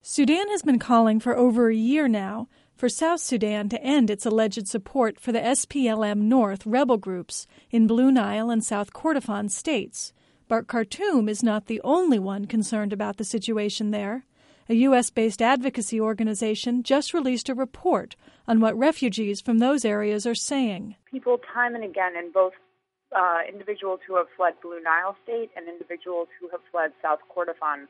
Sudan has been calling for over a year now for South Sudan to end its alleged support for the SPLM-North rebel groups in Blue Nile and South Kordofan states. But Khartoum is not the only one concerned about the situation there. A U.S.-based advocacy organization just released a report on what refugees from those areas are saying. People time and again, in both individuals who have fled Blue Nile State and individuals who have fled South Kordofan,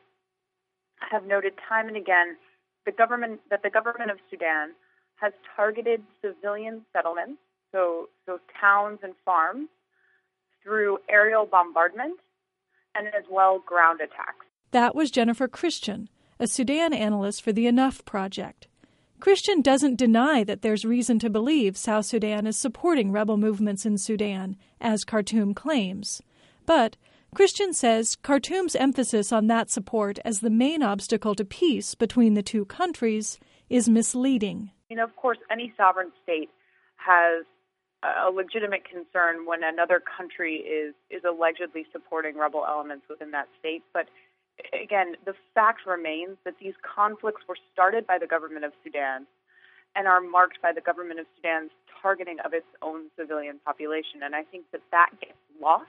have noted time and again that the government of Sudan has targeted civilian settlements, so towns and farms, through aerial bombardment and as well ground attacks. That was Jennifer Christian, a Sudan analyst for the Enough Project. Christian doesn't deny that there's reason to believe South Sudan is supporting rebel movements in Sudan, as Khartoum claims. But Christian says Khartoum's emphasis on that support as the main obstacle to peace between the two countries is misleading. Of course, any sovereign state has a legitimate concern when another country is allegedly supporting rebel elements within that state. But again, the fact remains that these conflicts were started by the government of Sudan and are marked by the government of Sudan's targeting of its own civilian population. And I think that gets lost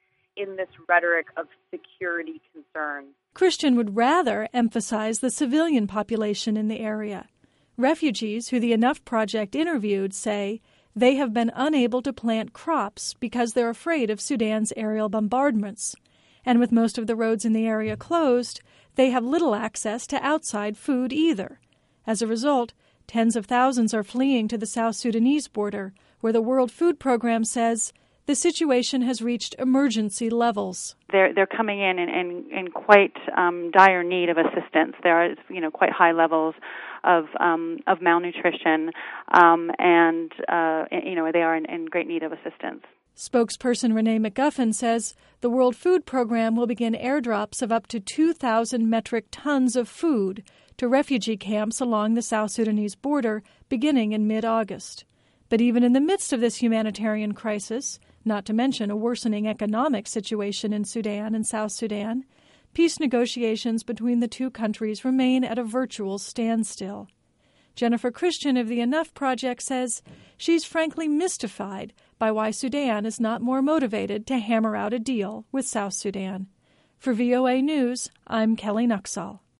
in this rhetoric of security concerns. Christian would rather emphasize the civilian population in the area. Refugees who the Enough Project interviewed say they have been unable to plant crops because they're afraid of Sudan's aerial bombardments. And with most of the roads in the area closed, they have little access to outside food either. As a result, tens of thousands are fleeing to the South Sudanese border, where the World Food Program says the situation has reached emergency levels. They're coming in quite dire need of assistance. There are quite high levels of malnutrition, and they are in great need of assistance. Spokesperson Renee McGuffin says the World Food Program will begin airdrops of up to 2,000 metric tons of food to refugee camps along the South Sudanese border beginning in mid-August. But even in the midst of this humanitarian crisis, not to mention a worsening economic situation in Sudan and South Sudan, peace negotiations between the two countries remain at a virtual standstill. Jennifer Christian of the Enough Project says she's frankly mystified by why Sudan is not more motivated to hammer out a deal with South Sudan. For VOA News, I'm Kelly Nuxall.